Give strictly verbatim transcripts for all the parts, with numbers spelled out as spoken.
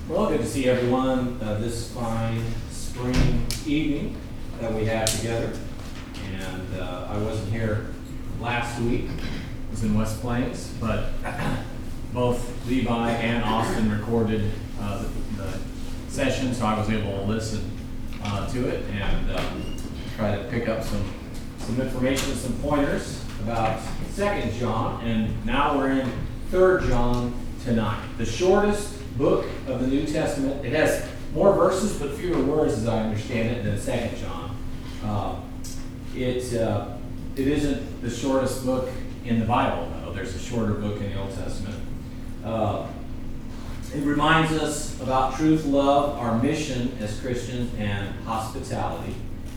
Well, good to see everyone uh, this fine spring evening that we have together. And uh, I wasn't here last week. I was in West Plains, but both Levi and Austin recorded uh, the, the session, so I was able to listen uh, to it and um, try to pick up some some information, some pointers about Second John, and now we're in Third John tonight. The shortest book of the New Testament. It has more verses but fewer words, as I understand it, than Second John. Uh, it uh, it isn't the shortest book in the Bible, though. There's a shorter book in the Old Testament. Uh, it reminds us about truth, love, our mission as Christians, and hospitality.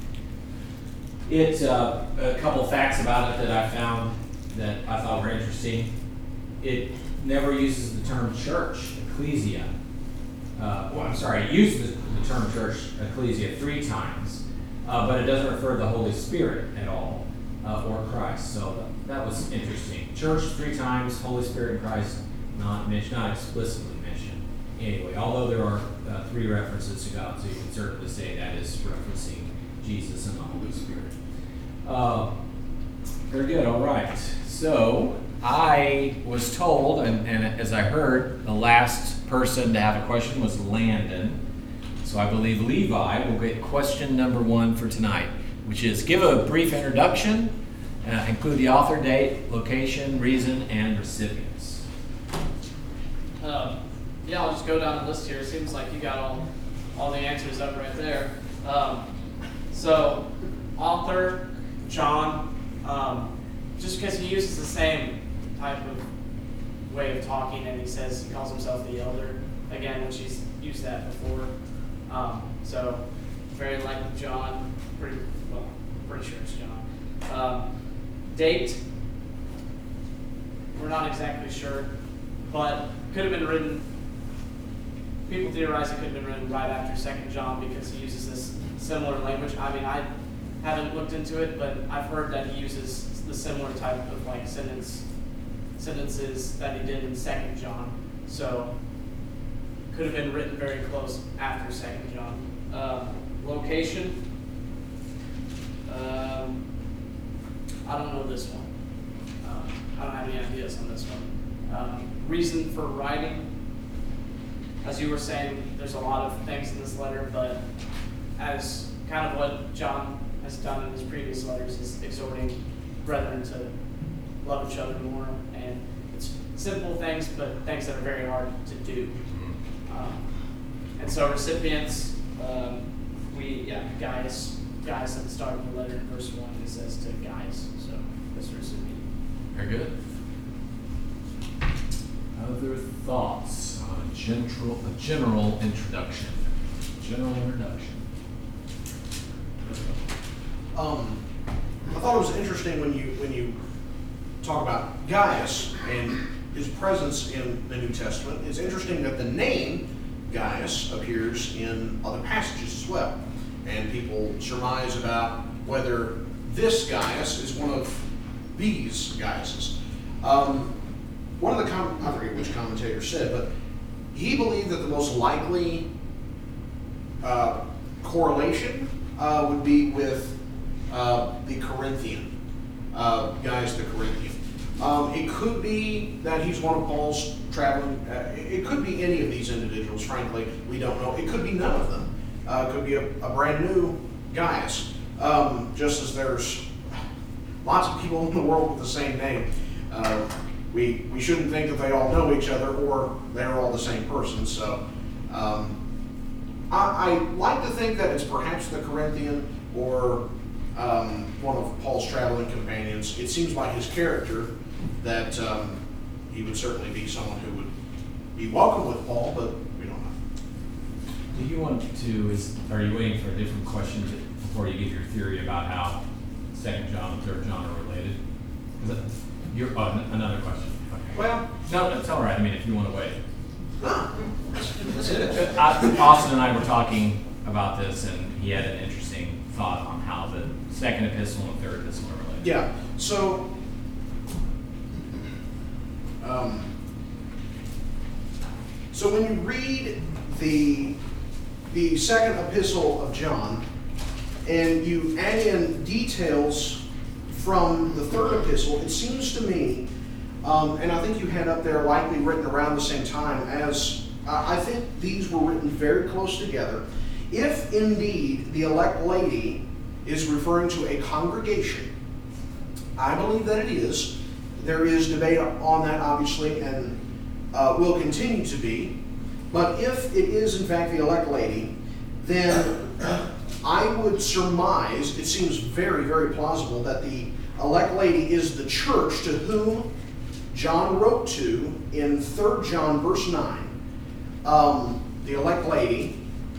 It uh, a couple facts about it that I found that I thought were interesting. It never uses the term church, ecclesia. Uh, well, I'm sorry, it uses the term church, ecclesia, three times, uh, but it doesn't refer to the Holy Spirit at all, uh, or Christ. So that, that was interesting. Church three times, Holy Spirit and Christ not mentioned, not explicitly mentioned. Anyway, although there are uh, three references to God, so you can certainly say that is referencing Jesus and the Holy Spirit. Uh, very good. All right. So I was told, and, and as I heard, the last person to have a question was Landon. So I believe Levi will get question number one for tonight, which is give a brief introduction, uh, include the author, date, location, reason, and recipients. Um, yeah, I'll just go down the list here. It seems like you got all, all the answers up right there. Um, so, author, John, um, just because he uses the same type of way of talking, and he says he calls himself the elder again, which he's used that before. Um, so very like John, pretty well, pretty sure it's John. Um, date, we're not exactly sure, but could have been written. People theorize it could have been written right after Second John because he uses this similar language. I mean, I haven't looked into it, but I've heard that he uses the similar type of like sentence sentences that he did in Second John. So could have been written very close after Second John. Uh, location. Um, I don't know this one. Uh, I don't have any ideas on this one. Um, reason for writing. As you were saying, there's a lot of things in this letter, but as kind of what John has done in his previous letters is exhorting brethren to love each other more, and it's simple things, but things that are very hard to do. Um, and so recipients, um, we, yeah, Gaius, Gaius at the start of the letter in verse one, it says to Gaius, so that's the recipient. Very good. Other thoughts on a general, a general introduction? General introduction. Um, I thought it was interesting when you when you talk about Gaius and his presence in the New Testament. It's interesting that the name Gaius appears in other passages as well, and people surmise about whether this Gaius is one of these Gaiuses. Um, one of the com- I forget which commentator said, but he believed that the most likely uh, correlation uh, would be with Uh, the Corinthian, uh, Gaius the Corinthian. Um, it could be that he's one of Paul's traveling, uh, it could be any of these individuals, frankly, we don't know. It could be none of them. Uh, it could be a, a brand new Gaius, um, just as there's lots of people in the world with the same name. Uh, we, we shouldn't think that they all know each other or they're all the same person. So um, I, I like to think that it's perhaps the Corinthian or Um, one of Paul's traveling companions. It seems by his character that um, he would certainly be someone who would be welcome with Paul, but we don't know. Do you want to, is, are you waiting for a different question to, before you give your theory about how Second John and Third John are related? Is that, you're, oh, n- another question. Okay. Well, no, that's all right. I mean, if you want to wait. huh, that's it. I, Austin and I were talking about this, and he had an interesting thought on how the second epistle and third epistle are related. Yeah, so um, So when you read the, the second epistle of John, and you add in details from the third epistle, it seems to me, um, and I think you had up there likely written around the same time as, uh, I think these were written very close together. If indeed the elect lady is referring to a congregation, I believe that it is. There is debate on that, obviously, and uh, will continue to be. But if it is in fact the elect lady, then I would surmise, it seems very, very plausible, that the elect lady is the church to whom John wrote to in Third John verse nine. Um, the elect lady.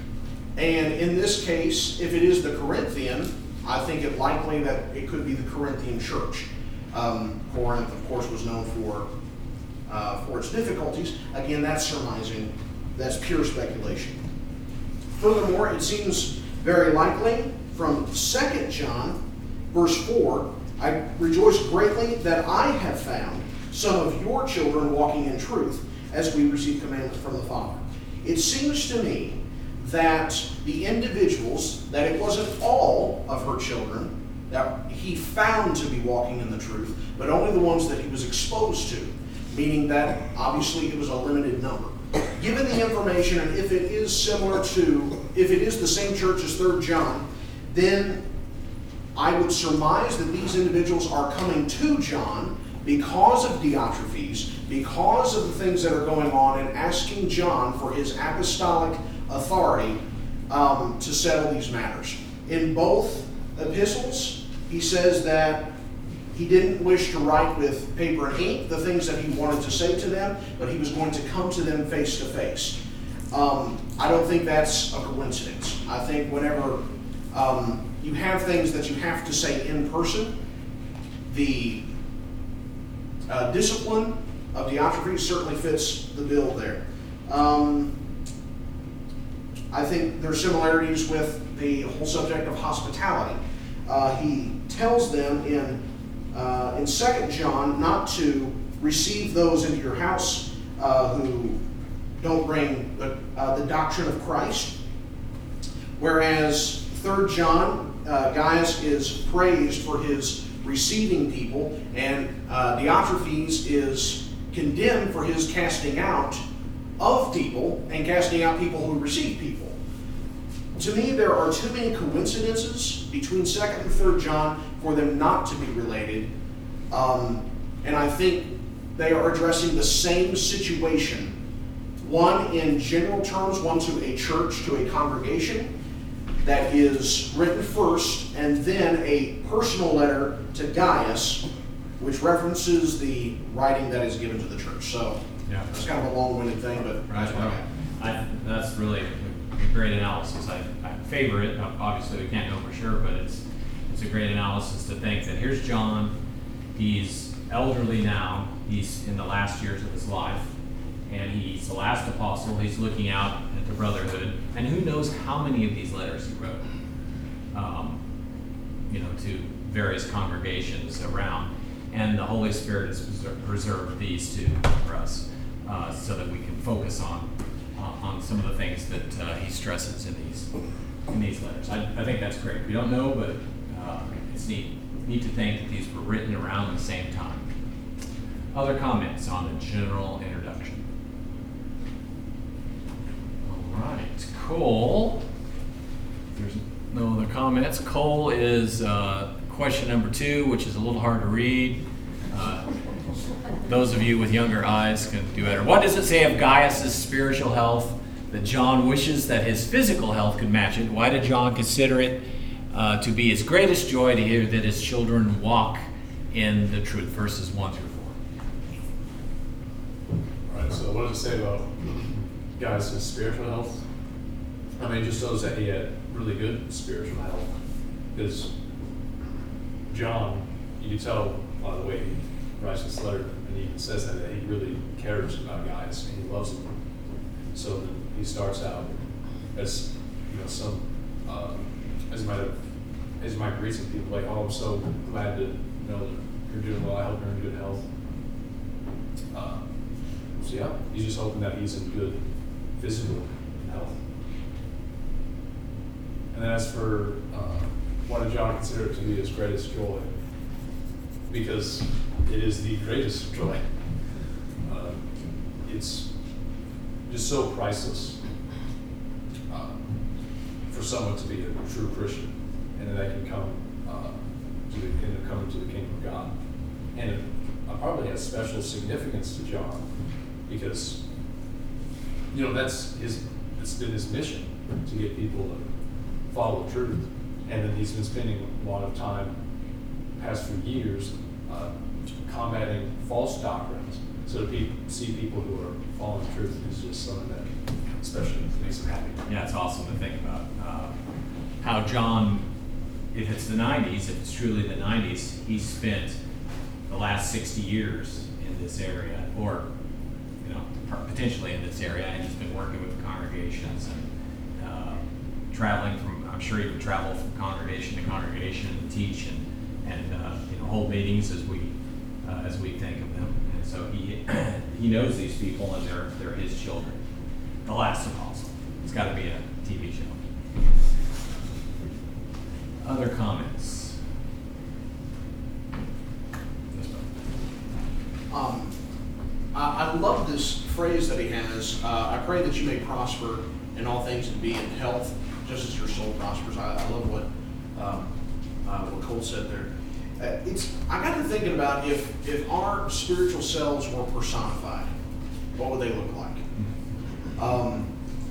And in this case, if it is the Corinthian, I think it likely that it could be the Corinthian church. Um, Corinth, of course, was known for, uh, for its difficulties. Again, that's surmising. That's pure speculation. Furthermore, it seems very likely from Second John, verse four, I rejoice greatly that I have found some of your children walking in truth, as we receive commandment from the Father. It seems to me that the individuals, that it wasn't all of her children that he found to be walking in the truth, but only the ones that he was exposed to, meaning that obviously it was a limited number. Given the information, and if it is similar to, if it is the same church as Third John, then I would surmise that these individuals are coming to John because of Diotrephes, because of the things that are going on, and asking John for his apostolic authority um, to settle these matters. In both epistles, he says that he didn't wish to write with paper and ink the things that he wanted to say to them, but he was going to come to them face to face. Um, I don't think that's a coincidence. I think whenever um, you have things that you have to say in person, the uh, discipline of Diotrephes certainly fits the bill there. Um, I think there are similarities with the whole subject of hospitality. Uh, he tells them in uh, in Second John not to receive those into your house uh, who don't bring the, uh, the doctrine of Christ. Whereas Third John, uh, Gaius is praised for his receiving people, and uh, Diotrephes is condemned for his casting out of people and casting out people who receive people. To me, there are too many coincidences between Second and Third John for them not to be related. Um, and I think they are addressing the same situation. One in general terms, one to a church, to a congregation, that is written first, and then a personal letter to Gaius, which references the writing that is given to the church. So yeah, it's kind of a long-winded thing, but right. that's what I got. I, that's really a great analysis. I, I favor it. Obviously, we can't know for sure, but it's it's a great analysis to think that here's John. He's elderly now. He's in the last years of his life, and he's the last apostle. He's looking out at the brotherhood, and who knows how many of these letters he wrote, um, you know, to various congregations around. And the Holy Spirit has preserved these two for us, uh, so that we can focus on uh, on some of the things that uh, he stresses in these in these letters. I, I think that's great. We don't know, but uh, it's neat neat to think that these were written around the same time. Other comments on the general introduction? All right, Cole. There's no other comments. Cole is uh, question number two, which is a little hard to read. Uh, those of you with younger eyes can do better. What does it say of Gaius' spiritual health that John wishes that his physical health could match it? Why did John consider it uh, to be his greatest joy to hear that his children walk in the truth? Verses one through four. All right, so what does it say about Gaius' spiritual health? I mean, it just shows that he had really good spiritual health. Because John, you can tell by the way he writes this letter, and he even says that, that he really cares about Gaius and he loves him. So then he starts out as, you know, some, uh, as he might have, as he might greet some people like, oh, I'm so glad to know that you're doing well. I hope you're in good health. Uh, so yeah, he's just hoping that he's in good physical health. And then as for uh, why did John consider it to be his greatest joy? Because it is the greatest joy. Uh, it's just so priceless uh, for someone to be a true Christian, and that they can come uh, to the kingdom, come to the kingdom of God. And it uh, probably has special significance to John because, you know, that's his. It's been his mission to get people to follow the truth, and then he's been spending a lot of time, past few years, uh, combating false doctrines, so that people see people who are following the truth is just something that especially makes him happy. Yeah, it's awesome to think about uh, how John, if it's the nineties, if it's truly the nineties, he spent the last sixty years in this area, or you know, potentially in this area, and he's been working with congregations and uh, traveling from. I'm sure he would travel from congregation to congregation and teach and and uh, you know hold meetings as we uh, as we think of them. And so he he knows these people and they're they're his children. The Last Apostle. It's got to be a T V show. Other comments? Um, I, I love this phrase that he has. Uh, I pray that you may prosper in all things and be in health, just as your soul prospers. I, I love what um, uh, what Cole said there. Uh, it's I got to thinking about if if our spiritual selves were personified, what would they look like? Um,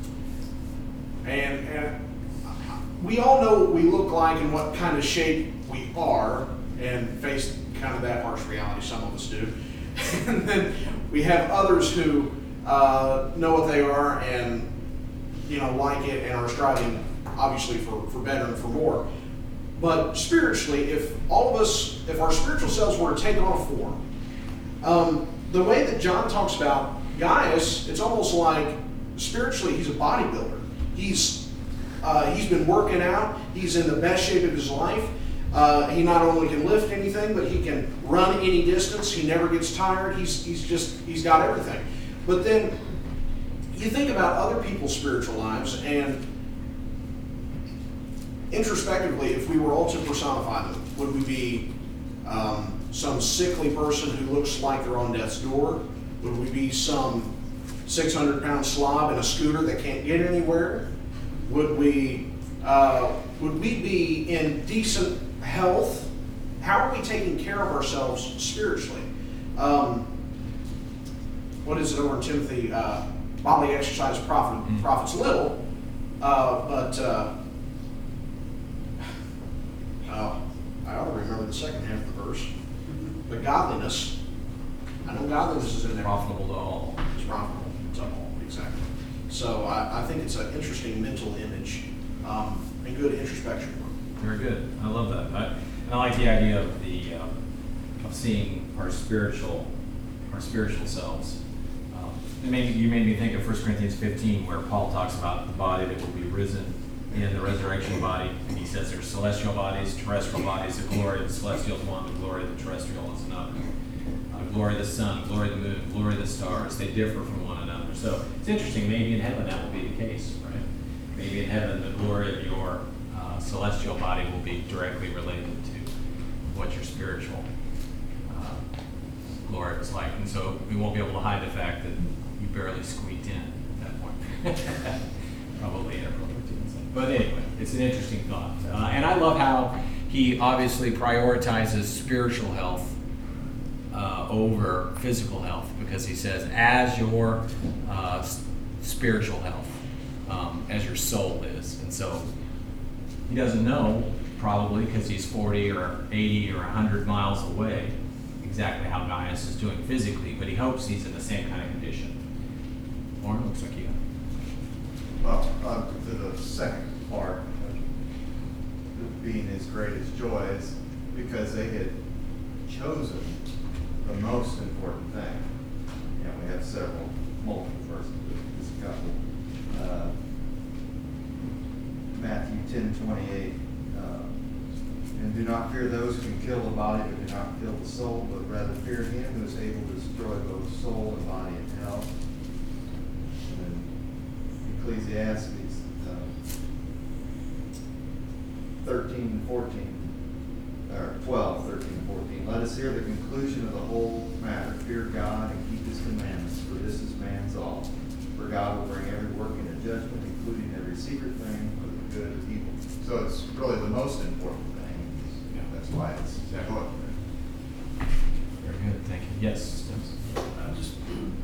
and, and we all know what we look like and what kind of shape we are, and face kind of that harsh reality. Some of us do. And then we have others who uh, know what they are and you know like it and are striving, obviously, for, for better and for more. But spiritually, if all of us, if our spiritual selves were to take on a form, um, the way that John talks about Gaius, it's almost like spiritually he's a bodybuilder. He's uh, he's been working out. He's in the best shape of his life. Uh, he not only can lift anything, but he can run any distance. He never gets tired. He's he's just he's got everything. But then you think about other people's spiritual lives, and introspectively, if we were all to personify them, would we be um, some sickly person who looks like they're on death's door? Would we be some six hundred pound slob in a scooter that can't get anywhere? Would we uh, would we be in decent health? How are we taking care of ourselves spiritually? Um, what is it over in Timothy? Uh, bodily exercise profit, Mm. profits little, uh, but uh, uh, I ought to remember the second half of the verse. But godliness, I know godliness is in there. Profitable to all. It's profitable to all, exactly. So I, I think it's an interesting mental image um, and good introspection work. Very good. I love that. I, and I like the idea of the um, of seeing our spiritual our spiritual selves. Um, it made, you made me think of First Corinthians fifteen, where Paul talks about the body that will be risen in the resurrection body, and he says there's celestial bodies, terrestrial bodies. The glory of the celestial is one, the glory of the terrestrial is another. Uh, glory of the sun, glory of the moon, glory of the stars. They differ from one another. So it's interesting. Maybe in heaven that will be the case, right? Maybe in heaven the glory of your uh, celestial body will be directly related to what your spiritual uh, glory was like. And so we won't be able to hide the fact that you barely squeaked in at that point. Probably inappropriate to say. But anyway, it's an interesting thought. Uh, and I love how he obviously prioritizes spiritual health uh, over physical health, because he says, as your uh, s- spiritual health, um, as your soul is. And so he doesn't know, probably because he's forty or eighty or one hundred miles away, exactly how Gaius is doing physically, but he hopes he's in the same kind of condition. Lauren, looks like you. Well, uh, to the second part, of being his greatest joy, is because they had chosen the most important thing. You know, we have several, multiple verses, but just a couple. Uh, Matthew ten twenty-eight, uh, and do not fear those who can kill the body, but do not kill the soul, but rather fear him who is able to destroy both soul and body in hell. And then Ecclesiastes uh, thirteen and fourteen, or twelve, thirteen and fourteen. Let us hear the conclusion of the whole matter. Fear God and keep his commandments, for this is man's all. For God will bring every work into judgment, including every secret thing, for the good of evil. So it's really the most important thing. Yeah. That's why it's important. Very good, thank you. Yes, Tim? I just,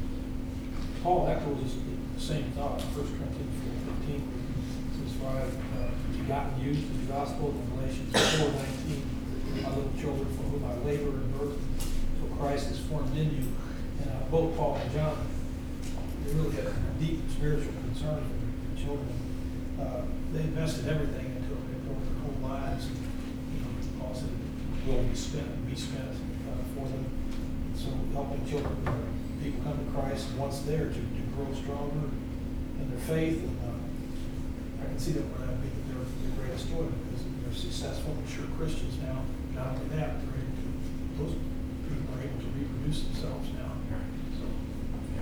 Paul echoes the same thought in First Corinthians four fifteen. Says, for I have uh, begotten you through the gospel in Galatians four nineteen. My little children, for whom I labor in birth, till Christ is formed in you. And uh, both Paul and John, they really had a deep spiritual concern for their children. Uh, they invested everything into it. They poured their whole lives. And, you know, Paul said, will be spent, be spent uh, for them. So helping children, uh, people come to Christ once there to, to grow stronger in their faith. And uh, I can see that when I be their, their greatest joy, because they're successful, mature Christians now. Not only that, they're able to, those people are able to reproduce themselves now. So, Yeah.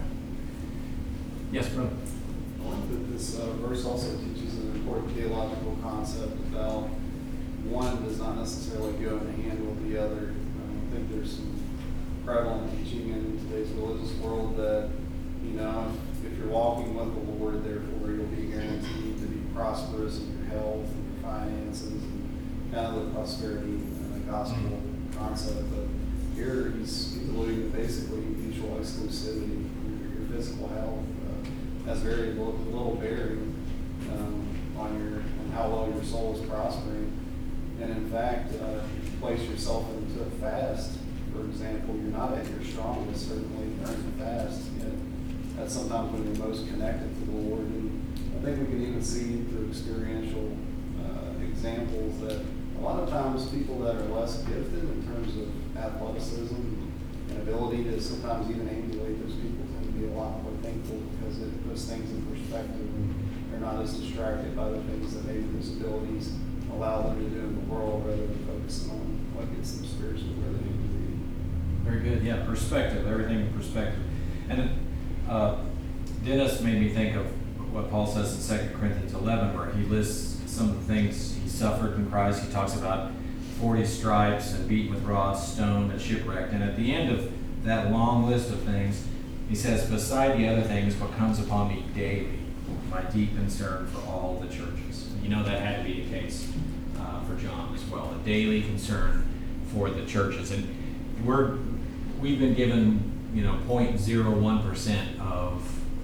Yes, brother? I think that this uh, verse also teaches an important theological concept about one does not necessarily go in hand with the other. Um, I think there's some prevalent teaching in today's religious world that, you know, if, if you're walking with the Lord, therefore you'll be guaranteed to be prosperous in your health and your finances and kind of the prosperity and the gospel concept. But here he's, he's alluding to basically mutual exclusivity. Your, your physical health uh, has very little, little bearing um, on your on how well your soul is prospering. And in fact, uh, if you place yourself into a fast, for example, you're not at your strongest, certainly during the fast, yet that's sometimes when you're most connected to the Lord. And I think we can even see through experiential uh, examples that a lot of times people that are less gifted in terms of athleticism and ability to sometimes even emulate those people tend to be a lot more thankful because it puts things in perspective. They're not as distracted by the things that maybe those abilities allow them to do in the world rather than focusing on what gets them spiritually where they need to be. Very good, yeah, perspective, everything in perspective. And uh, Dennis made me think of what Paul says in Second Corinthians eleven, where he lists some of the things he suffered in Christ. He talks about forty stripes and beaten with rods, stoned, and shipwrecked. And at the end of that long list of things, he says, beside the other things, what comes upon me daily, my deep concern for all the churches. And you know that had to be the case uh, for John as well, a daily concern for the churches. And we're, we've been given, you know, zero point zero one percent of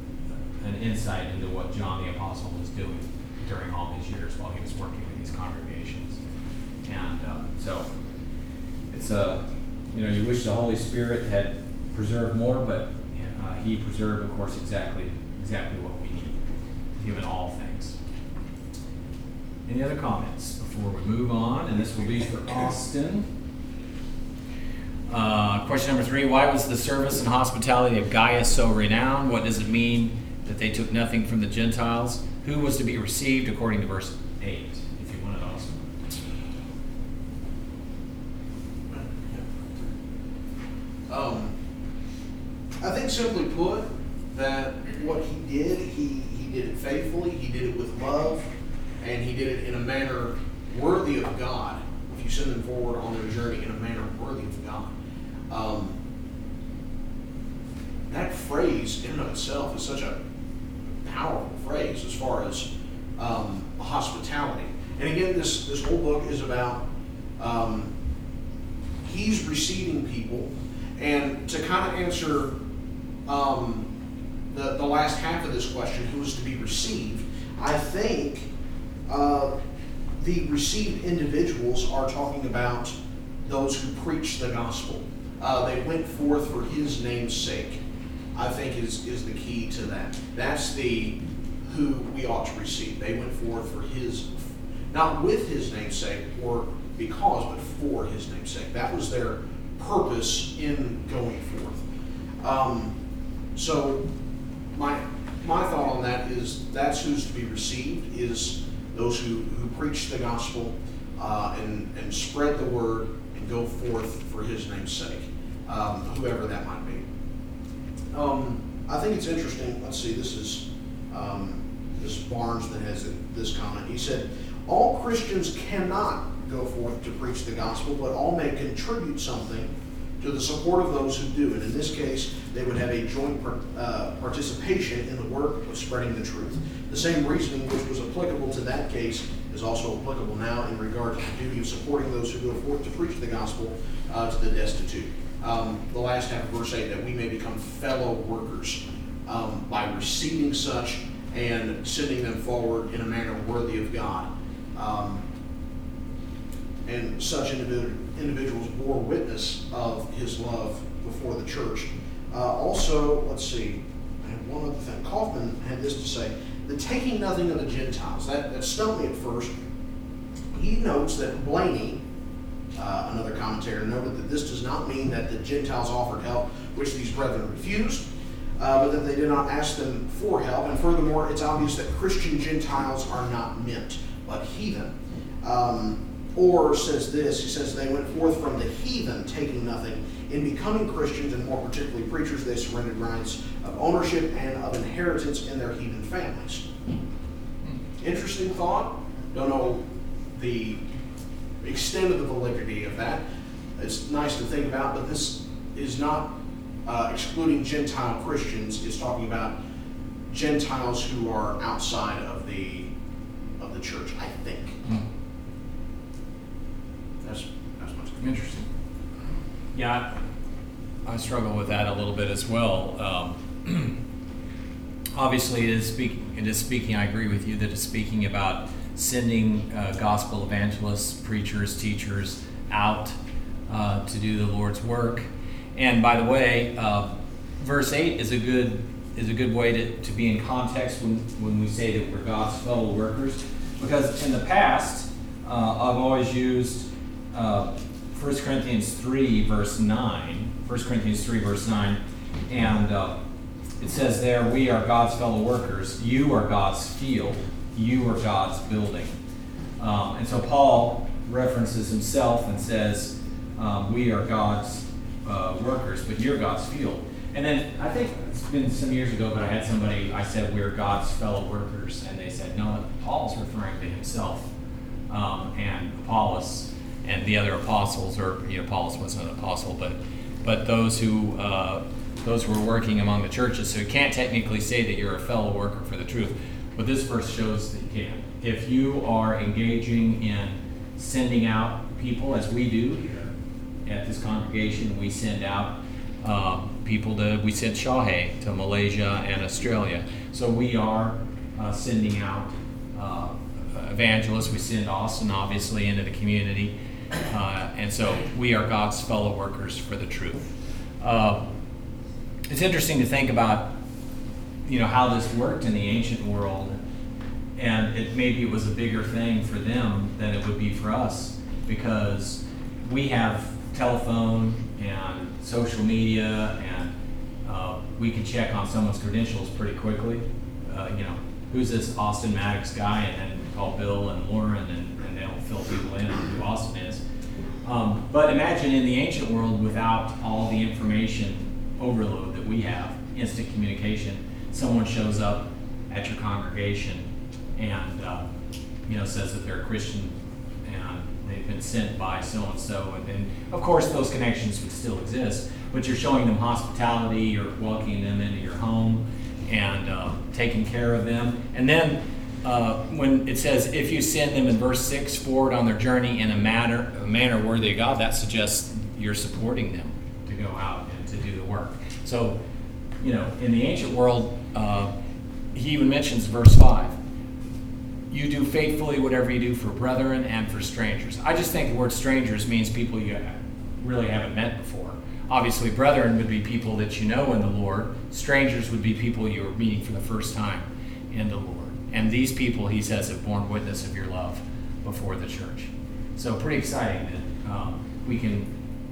an insight into what John the Apostle was doing during all these years while he was working with these congregations. And um, so it's a, you know, you wish the Holy Spirit had preserved more, but uh, he preserved, of course, exactly exactly what we need, given all things. Any other comments before we move on? And this will be for Austin. Uh, question number three, why was the service and hospitality of Gaius so renowned? What does it mean that they took nothing from the Gentiles? Who was to be received according to verse eight? If you want it, Austin. Um, I think simply put, that what he did, he, he did it faithfully, he did it with love, and he did it in a manner worthy of God. If you send them forward on their journey in a manner worthy of God. Um, that phrase in and of itself is such a powerful phrase as far as um, hospitality. And again, this, this whole book is about um, he's receiving people. And to kind of answer um, the, the last half of this question, who is to be received, I think uh, the received individuals are talking about those who preach the gospel. Uh, they went forth for his name's sake, I think is, is the key to that. That's the who we ought to receive. They went forth for his, not with his name's sake or because, but for his name's sake. That was their purpose in going forth. Um, so my my thought on that is that's who's to be received, is those who, who preach the gospel uh, and, and spread the word and go forth for his name's sake, um, whoever that might be. Um, I think it's interesting. Let's see, this is um, this Barnes that has this comment. He said, all Christians cannot go forth to preach the gospel, but all may contribute something to the support of those who do. And in this case, they would have a joint uh, participation in the work of spreading the truth. The same reasoning which was applicable to that case is also applicable now in regard to the duty of supporting those who go forth to preach the gospel uh, to the destitute. Um, the last half of verse eight, that we may become fellow workers um, by receiving such and sending them forward in a manner worthy of God. Um, and such individu- individuals bore witness of his love before the church. Uh, also, let's see, I have one other thing. Kaufman had this to say, the taking nothing of the Gentiles. That, that stumped me at first. He notes that Blaney, uh, another commentator, noted that this does not mean that the Gentiles offered help, which these brethren refused, uh, but that they did not ask them for help. And furthermore, it's obvious that Christian Gentiles are not meant, but heathen. Um, or says this, he says, they went forth from the heathen, taking nothing. In becoming Christians, and more particularly preachers, they surrendered rights of ownership and of inheritance in their heathen families. Interesting thought. Don't know the extent of the validity of that. It's nice to think about, but this is not uh, excluding Gentile Christians. It's talking about Gentiles who are outside of the of the church, I think. Hmm. That's that's much Interesting. Yeah, I, I struggle with that a little bit as well. Um, obviously, it is speaking. It is speaking. I agree with you that it's speaking about sending uh, gospel evangelists, preachers, teachers out uh, to do the Lord's work. And by the way, uh, verse eight is a good is a good way to, to be in context when, when we say that we're God's fellow workers, because in the past uh, I've always used uh, First Corinthians three verse nine. First Corinthians three verse nine, and uh, it says there, we are God's fellow workers. You are God's field. You are God's building. Um, and so Paul references himself and says, um, we are God's uh, workers, but you're God's field. And then I think it's been some years ago, but I had somebody, I said, we're God's fellow workers. And they said, no, Paul's referring to himself. Um, and Apollos and the other apostles, or you know, Apollos wasn't an apostle, but but those who uh, those who were working among the churches. So you can't technically say that you're a fellow worker for the truth. But this verse shows that you can. If you are engaging in sending out people, as we do here at this congregation, we send out uh, people to, we sent Shahe to Malaysia and Australia. So we are uh, sending out uh, evangelists. We send Austin, obviously, into the community. Uh, and so we are God's fellow workers for the truth. Uh, it's interesting to think about you know, how this worked in the ancient world, and it maybe it was a bigger thing for them than it would be for us, because we have telephone and social media, and uh, we can check on someone's credentials pretty quickly. Uh, you know, who's this Austin Maddox guy, and then call Bill and Lauren, and, and they'll fill people in on who Austin is. Um, but imagine in the ancient world, without all the information overload that we have, instant communication, someone shows up at your congregation and uh, you know says that they're a Christian and they've been sent by so and so, and then of course those connections would still exist, but you're showing them hospitality, you're welcoming them into your home and uh, taking care of them. And then uh, when it says if you send them in verse six forward on their journey in a manner a manner worthy of God, that suggests you're supporting them to go out and to do the work. So you know, in the ancient world, uh, he even mentions verse five. You do faithfully whatever you do for brethren and for strangers. I just think the word strangers means people you really haven't met before. Obviously, brethren would be people that you know in the Lord. Strangers would be people you're meeting for the first time in the Lord. And these people, he says, have borne witness of your love before the church. So pretty exciting that um, we can,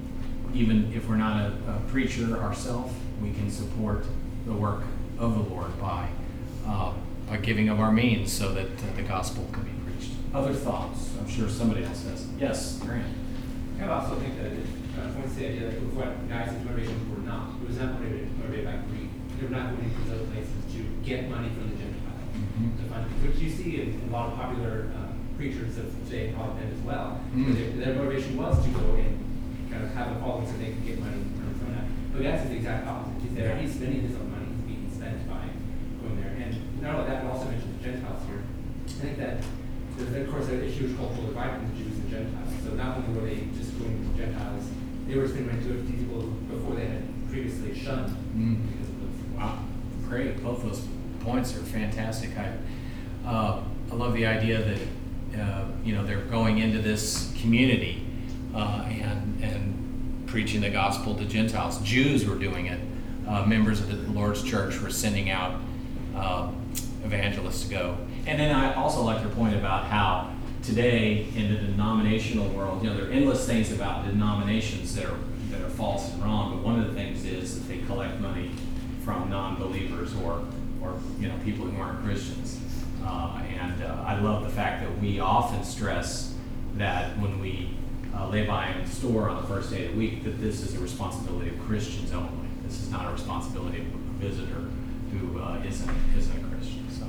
even if we're not a, a preacher ourselves, we can support the work of the Lord by uh, by giving of our means so that uh, the gospel can be preached. Other thoughts? I'm sure somebody else has. Yes, Grant. I also think that it uh, points the idea that it was what guys' motivations were not. It was not motivated, motivated by greed. They were not going to those places to get money from the Gentiles. Mhm. to fund it, which you see in a lot of popular uh, preachers of today have been as well. Mm. Their, their motivation was to go and kind of have a following so they could get money from, from that. But Gaius is the exact opposite. He's there, he's spending his own money, he's being spent by going there. And not only that, but also mentioned the Gentiles here. I think that there's, of course, a huge cultural divide between the Jews and Gentiles. So not only were they just going to Gentiles, they were spending money to people before they had previously shunned Mm. because of those. Wow, great. Both those points are fantastic. I, uh, I love the idea that uh, you know they're going into this community uh, and and preaching the gospel to Gentiles. Jews were doing it. Uh, members of the Lord's Church were sending out uh, evangelists to go. And then I also like your point about how today in the denominational world, you know, there are endless things about denominations that are that are false and wrong. But one of the things is that they collect money from non-believers or or you know people who aren't Christians. Uh, and uh, I love the fact that we often stress that when we uh, lay by in the store on the first day of the week, that this is a responsibility of Christians only. This is not a responsibility of a visitor who uh, isn't isn't a Christian. So,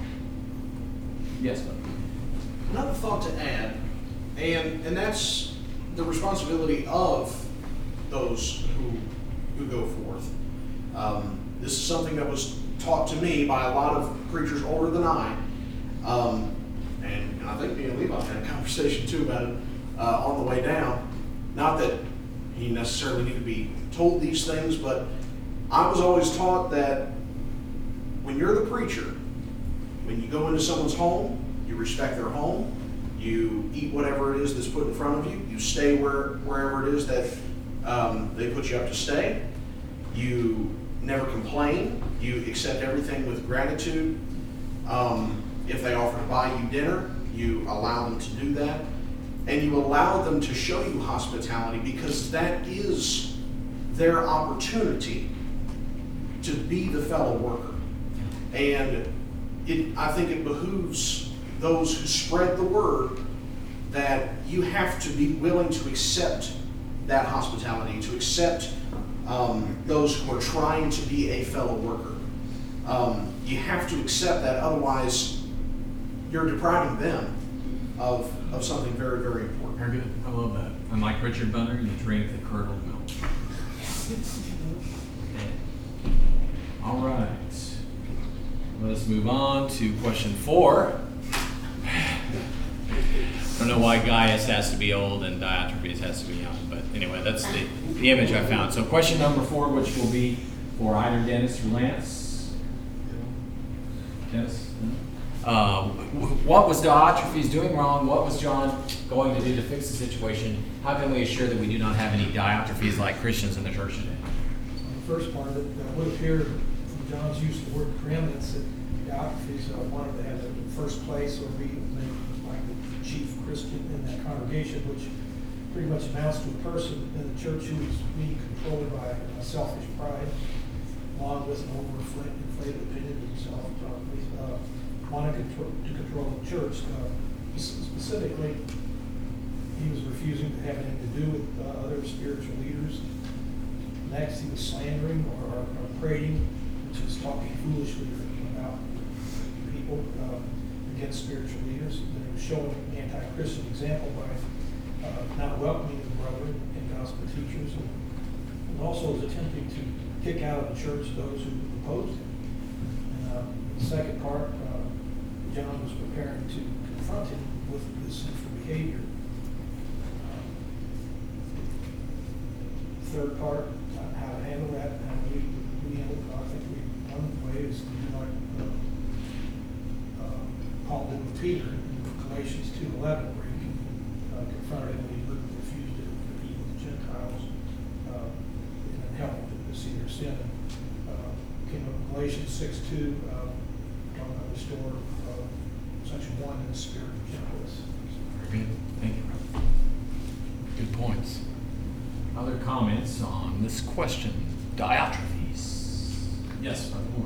yes, buddy. Another thought to add, and and that's the responsibility of those who who go forth. Um, this is something that was taught to me by a lot of preachers older than I, um, and, and I think me and Levi had a conversation too about it uh, on the way down. Not that he necessarily need to be told these things, but I was always taught that when you're the preacher, when you go into someone's home, you respect their home, you eat whatever it is that's put in front of you, you stay where wherever it is that um, they put you up to stay, you never complain, you accept everything with gratitude. Um, if they offer to buy you dinner, you allow them to do that, and you allow them to show you hospitality because that is their opportunity to be the fellow worker. And it, I think it behooves those who spread the word that you have to be willing to accept that hospitality, to accept um, those who are trying to be a fellow worker. Um, you have to accept that, otherwise you're depriving them of, of something very, very important. Very good. I love that. And like Richard Bunner, you drink the curdled milk. All right. Let's move on to question four. I don't know why Gaius has to be old and Diotrephes has to be young, but anyway, that's the, the image I found. So question number four, which will be for either Dennis or Lance. Dennis? Uh, what was Diotrephes doing wrong? What was John going to do to fix the situation? How can we assure that we do not have any Diotrephes-like Christians in the church today? On the first part of it, uh, would appear from John's use of the word preeminence that Diotrephes uh, wanted to have the first place or be like the chief Christian in that congregation, which pretty much amounts to a person in the church who is being controlled by a selfish pride, along with an overinflated opinion of himself, probably. Uh, wanted control, to control the church. Uh, specifically, he was refusing to have anything to do with uh, other spiritual leaders. Next, he was slandering or, or, or prating, which is talking foolishly about people uh, against spiritual leaders. And he was showing an anti-Christian example by uh, not welcoming the brethren and gospel teachers, and, and also was attempting to kick out of the church those who opposed him. And, uh, the second part, uh, John was preparing to confront him with this sinful behavior. Um, third part, on how to handle that, and how we, we handle it. I think we, one way is to do like uh, uh, Paul did with Peter in Galatians two eleven, where he uh, confronted him when he refused to eat with the Gentiles uh, and then help them to see their sin. Uh, came up with Galatians six two, uh, talking about restore uh, section one in the spirit of gentleness. Very good. Thank you. Good points. Other comments on this question? Diotrephes. Yes, Brother Moore.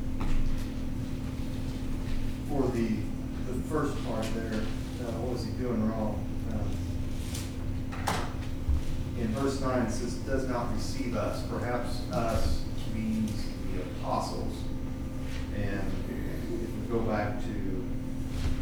For the, the first part there, uh, what was he doing wrong? Um, in verse nine it says, does not receive us. Perhaps us means the apostles. And if we go back to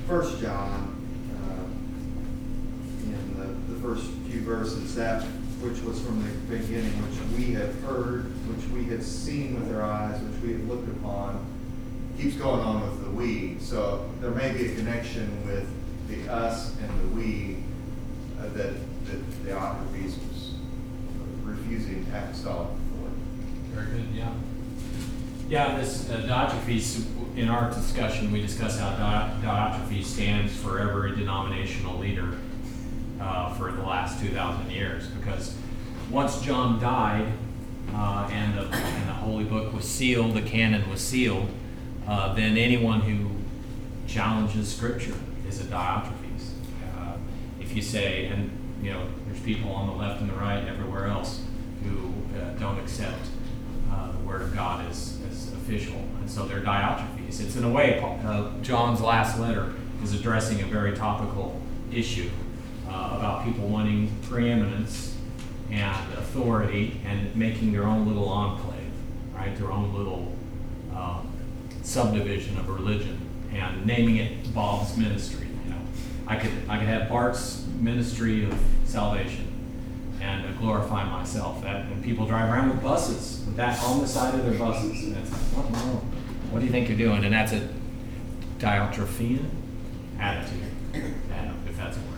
First John, uh, in the, the first few verses, that which was from the beginning, which we have heard, which we have seen with our eyes, which we have looked upon, keeps going on with the we. So there may be a connection with the us and the we uh, that, that the Diotrephes was refusing apostolic authority. Very good, yeah. Yeah, this uh, Diotrephes, in our discussion, we discussed how Di- Diotrephes stands for every denominational leader uh, for the last two thousand years, because once John died uh, and, the, and the Holy Book was sealed, the canon was sealed, uh, then anyone who challenges Scripture is a Diotrephes. Uh, if you say, and you know, there's people on the left and the right and everywhere else who uh, don't accept uh, the Word of God as, as official, and so they're Diotrephes. It's in a way, uh, John's last letter is addressing a very topical issue uh, about people wanting preeminence and authority and making their own little enclave, right? Their own little um, subdivision of religion and naming it Bob's ministry. You know, I could I could have Bart's ministry of salvation and uh, glorify myself. That, and people drive around with buses with that on the side of their buses, and it's like, what in the world? What do you think you're doing? And that's a Diotrophian attitude, if that's a word.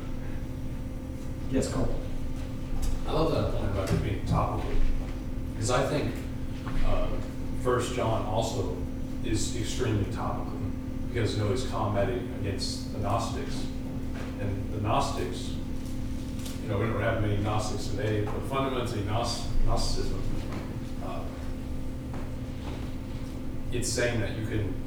Yes, Cole. I love that point about it being topical, because I think uh, First John also is extremely topical, because you know he's combating against the Gnostics, and the Gnostics, you know, we don't have many Gnostics today, but fundamentally Gnost- Gnosticism, uh, it's saying that you can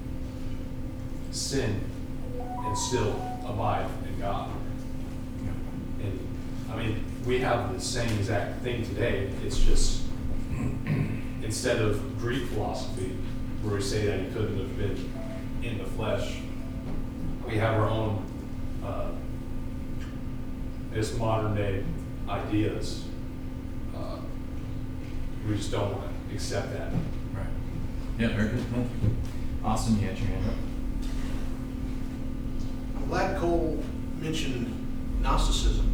sin and still abide in God. And I mean, we have the same exact thing today. It's just instead of Greek philosophy, where we say that he couldn't have been in the flesh, we have our own, uh, I guess, modern day ideas. Uh, we just don't want to accept that. Right. Yeah, very good. Thank you. Austin, you had your hand up. I'm glad Cole mentioned Gnosticism.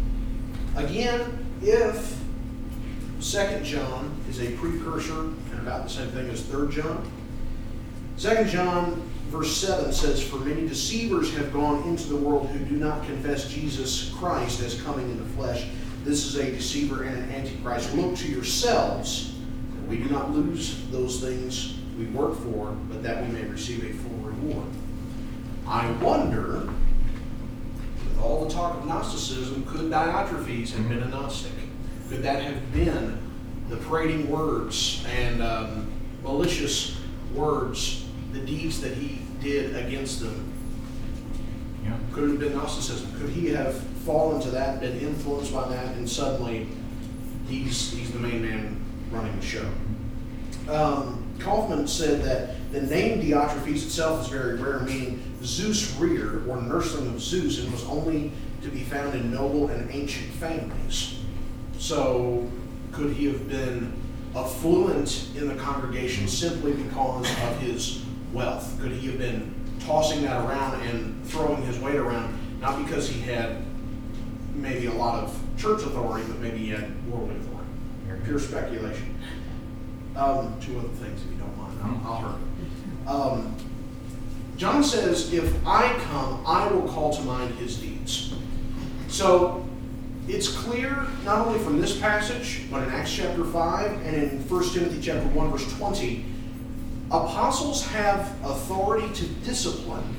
Again, if Second John is a precursor and about the same thing as Third John, Second John verse seven says, "For many deceivers have gone into the world who do not confess Jesus Christ as coming in the flesh. This is a deceiver and an antichrist. Look to yourselves, that we do not lose those things we work for, but that we may receive a full reward." I wonder, with all the talk of Gnosticism, could Diotrephes have been a Gnostic? Could that have been the parading words and um, malicious words, the deeds that he did against them? Yeah. Could it have been Gnosticism? Could he have fallen to that, been influenced by that, and suddenly he's he's the main man running the show? Um, Kaufman said that the name Diotrephes itself is very rare, meaning Zeus reared or nursling of Zeus, and was only to be found in noble and ancient families. So could he have been affluent in the congregation simply because of his wealth? Could he have been tossing that around and throwing his weight around, not because he had maybe a lot of church authority, but maybe he had worldly authority? Pure speculation. Um, two other things, if you don't mind, I'll, I'll hurry. Um, John says, "If I come, I will call to mind his deeds." So it's clear, not only from this passage, but in Acts chapter five and in First Timothy chapter one, verse twenty, apostles have authority to discipline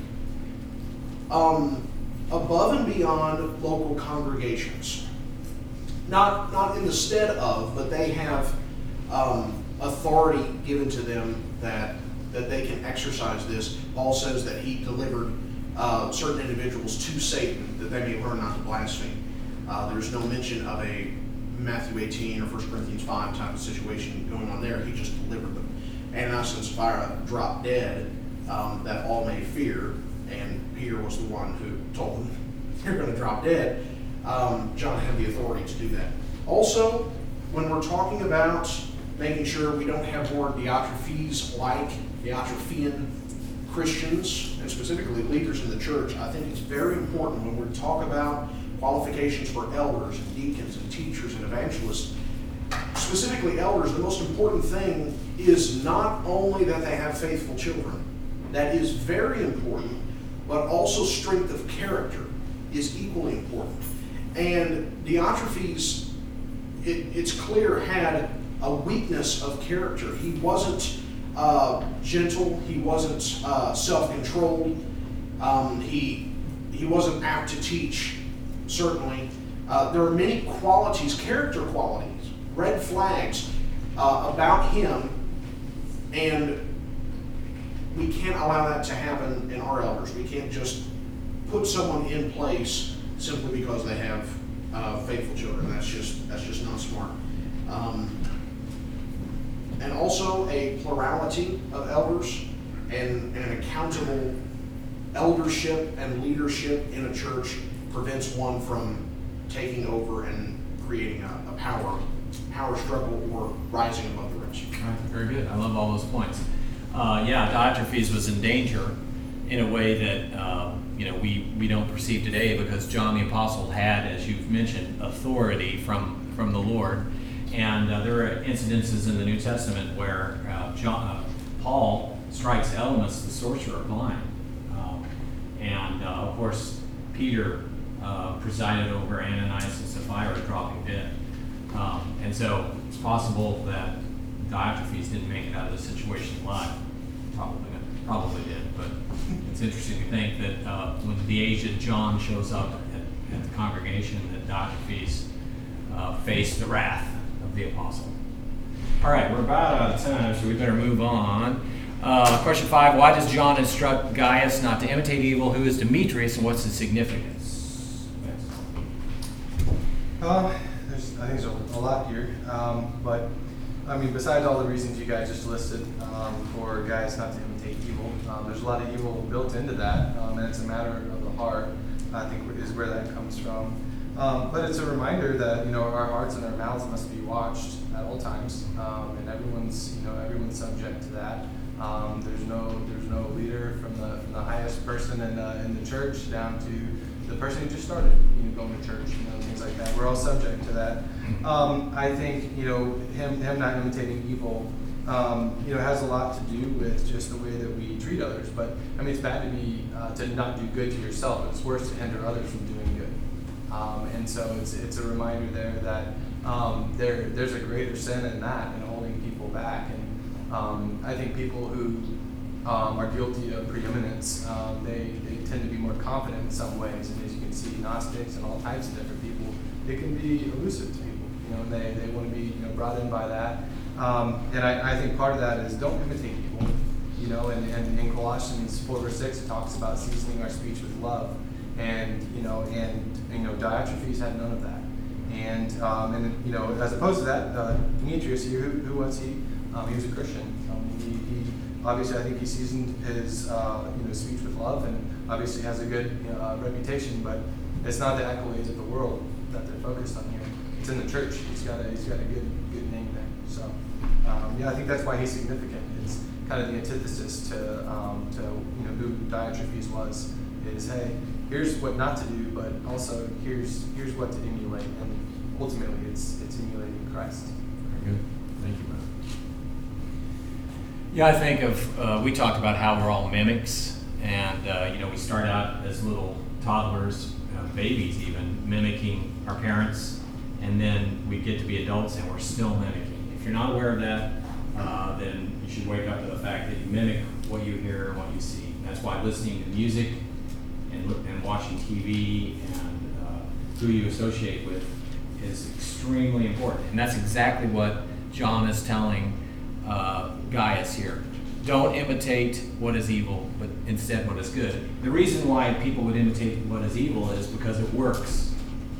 um, above and beyond local congregations. Not, not in the stead of, but they have um, authority given to them that, that they can exercise this. Paul says that he delivered uh, certain individuals to Satan, that they may learn not to blaspheme. Uh, there's no mention of a Matthew eighteen or First Corinthians five type of situation going on there. He just delivered them. Ananias and Sapphira dropped dead, um, that all may fear, and Peter was the one who told them, "You're going to drop dead." Um, John had the authority to do that. Also, when we're talking about making sure we don't have more Diotrephes-like, Diotrophian Christians, and specifically leaders in the church, I think it's very important when we talk about qualifications for elders and deacons and teachers and evangelists, specifically elders, the most important thing is not only that they have faithful children. That is very important, but also strength of character is equally important. And Diotrephes, it, it's clear, had a weakness of character. He wasn't uh, gentle. He wasn't uh, self-controlled. Um, he, he wasn't apt to teach, certainly. Uh, there are many qualities, character qualities, red flags uh, about him, and we can't allow that to happen in our elders. We can't just put someone in place simply because they have uh, faithful children. That's just that's just not smart. Um, and also a plurality of elders and, and an accountable eldership and leadership in a church prevents one from taking over and creating a, a power power struggle or rising above the rest. All right, very good. I love all those points. Uh, yeah, Diotrephes was in danger in a way that uh, you know we, we don't perceive today, because John the Apostle had, as you've mentioned, authority from from the Lord, and uh, there are incidences in the New Testament where uh, John, uh, Paul strikes Elymas, the sorcerer, blind, um, and uh, of course Peter uh, presided over Ananias and Sapphira dropping dead, um, and so it's possible that Diotrephes didn't make it out of the situation alive. Probably, probably did, but it's interesting to think that uh, when the aged John shows up at, at the congregation, that Diotrephes uh, faced the wrath of the apostle. All right, we're about out of time, so we better move on. Uh, question five: why does John instruct Gaius not to imitate evil? Who is Demetrius, and what's his significance? Uh, there's, I think there's a, a lot here, um, but I mean, besides all the reasons you guys just listed um, for Gaius not to imitate evil, um, there's a lot of evil built into that, um, and it's a matter of the heart, I think, is where that comes from. Um, but it's a reminder that, you know, our hearts and our mouths must be watched at all times, um, and everyone's, you know, everyone's subject to that. Um, there's no, there's no leader from the, from the highest person in, uh, in the church down to the person who just started, you know, going to church, you know, things like that. We're all subject to that. Um, I think, you know, him, him not imitating evil, um, you know, has a lot to do with just the way that we treat others. But I mean, it's bad to be uh, to not do good to yourself, but it's worse to hinder others from doing good. Um, and so it's it's a reminder there that um, there there's a greater sin in that, in holding people back. And um, I think people who um, are guilty of preeminence, um, they they tend to be more confident in some ways. And as you can see, Gnostics and all types of different people, it can be elusive to people. You know, and they they want to be, you know, brought in by that. Um, and I, I think part of that is don't imitate people. You know, and, and in Colossians four verse six, it talks about seasoning our speech with love. And, you know, and, you know, Diotrephes had none of that. And, um, and you know, as opposed to that, uh, Demetrius here, who, who was he? Um, he was a Christian. Um, he, he, obviously, I think he seasoned his, uh, you know, speech with love, and obviously has a good, you know, uh, reputation, but it's not the accolades of the world that they're focused on here. It's in the church. He's got a, he's got a good, good name there. So, um, yeah, I think that's why he's significant. It's kind of the antithesis to, um, to, you know, who Diotrephes was, is, hey, here's what not to do, but also here's here's what to emulate, and ultimately it's it's emulating Christ. Very good. Thank you, brother. Yeah, I think of uh, we talked about how we're all mimics, and uh, you know, we start out as little toddlers, uh, babies even, mimicking our parents, and then we get to be adults and we're still mimicking. If you're not aware of that, uh, then you should wake up to the fact that you mimic what you hear and what you see. That's why listening to music and, and watching T V and uh, who you associate with is extremely important. And that's exactly what John is telling uh, Gaius here. Don't imitate what is evil, but instead what is good. The reason why people would imitate what is evil is because it works.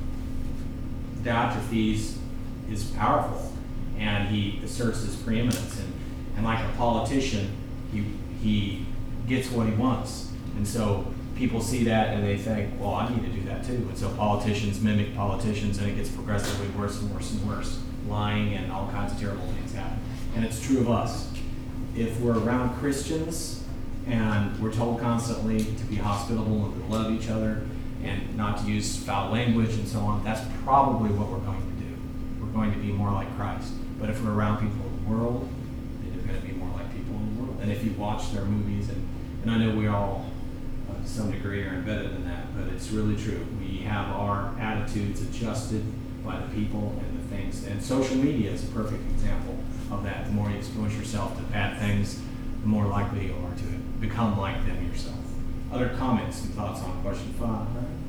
Diotrephes is powerful, and he asserts his preeminence. And, and like a politician, he, he gets what he wants. And so people see that and they think, well, I need to do that too. And so politicians mimic politicians, and it gets progressively worse and worse and worse. Lying and all kinds of terrible things happen. And it's true of us. If we're around Christians And we're told constantly to be hospitable and to love each other and not to use foul language and so on. That's probably what we're going to do. We're going to be more like Christ. But if we're around people in the world, then you're going to be more like people in the world. And if you watch their movies, and, and I know we all, uh, to some degree, are embedded in that, but it's really true. We have our attitudes adjusted by the people and the things. And social media is a perfect example of that. The more you expose yourself to bad things, the more likely you are to become like them yourself. Other comments and thoughts on question five?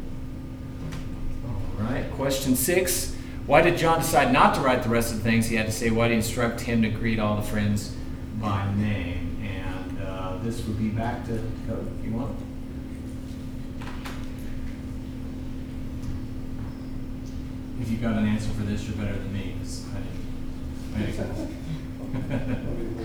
All right, question six. Why did John decide not to write the rest of the things he had to say? Why did he instruct him to greet all the friends by name? And uh, this would be back to Cody, if you want. If you've got an answer for this, you're better than me. 'Cause I, I,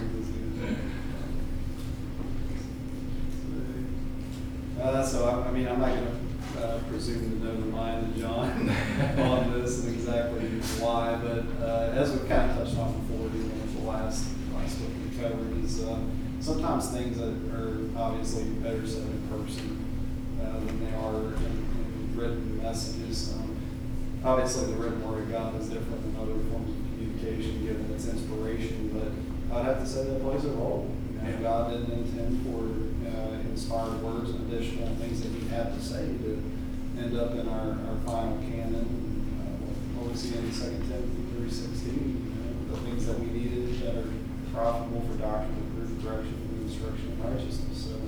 Uh, so, I, I mean, I'm not going to uh, presume to know the mind of John on this and exactly why, but uh, as we've kind of touched on before, even with the last, last book we covered, is uh, sometimes things that are obviously better said in person uh, than they are in, in written messages. Um, obviously, the written word of God is different than other forms of communication, given its inspiration, but I'd have to say that plays a role. You know, Yeah. God didn't intend for uh, inspired words and additional things that he had to say to end up in our, our final canon. Uh, what we see in Second Timothy three sixteen, you know, the things that we needed that are profitable for doctrine, reproof, correction, and instruction in righteousness. So,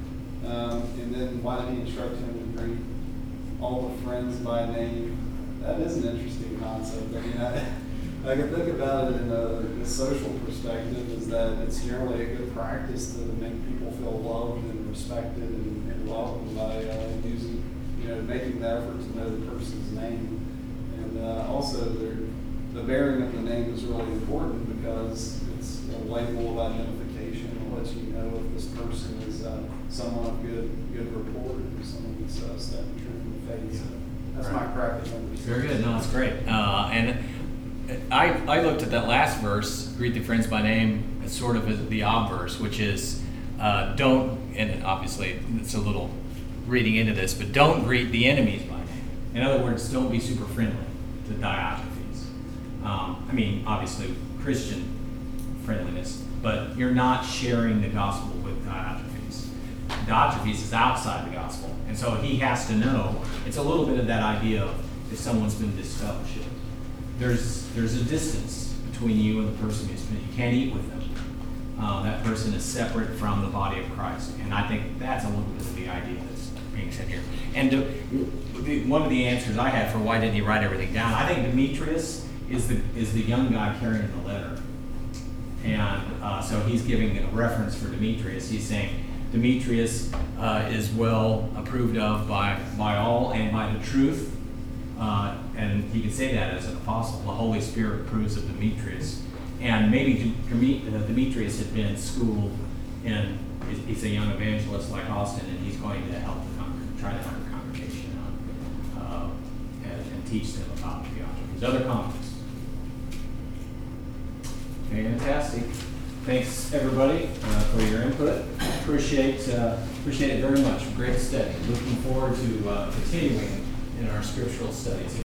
um, and then why did he instruct him to greet all the friends by name? That is an interesting concept. I mean, I, I can think about it in a, a social perspective, is that it's generally a good practice to make people feel loved and respected and, and welcomed by uh, using, you know, making the effort to know the person's name. And uh, also, the bearing of the name is really important because it's a label of identification. It lets you know if this person is uh, someone of good good rapport, or someone that's uh, standing true in the faith. So that's Right. my practice understanding. Very good. No, that's great. Uh, and I, I looked at that last verse, greet the friends by name, as sort of as the obverse, which is uh, don't, and obviously it's a little reading into this, but don't greet the enemies by name. In other words, don't be super friendly to Diotrephes. Um, I mean, obviously Christian friendliness, but you're not sharing the gospel with Diotrephes. Diotrephes is outside the gospel, and so he has to know. It's a little bit of that idea of if someone's been disfellowshipped. There's there's a distance between you and the person who's been. You can't eat with them. Uh, that person is separate from the body of Christ, and I think that's a little bit of the idea that's being said here. And to, the, one of the answers I had for why didn't he write everything down, I think Demetrius is the is the young guy carrying the letter, and uh, so he's giving a reference for Demetrius. He's saying Demetrius uh, is well approved of by by all and by the truth. Uh, and he could say that as an apostle. The Holy Spirit approves of Demetrius. And maybe Demetrius had been schooled in, he's a young evangelist like Austin, and he's going to help the con- try to help the congregation uh, and, and teach them about Diotrephes. Other comments? Fantastic. Thanks, everybody, uh, for your input. Appreciate uh, appreciate it very much. Great study. Looking forward to uh, continuing in our scriptural studies.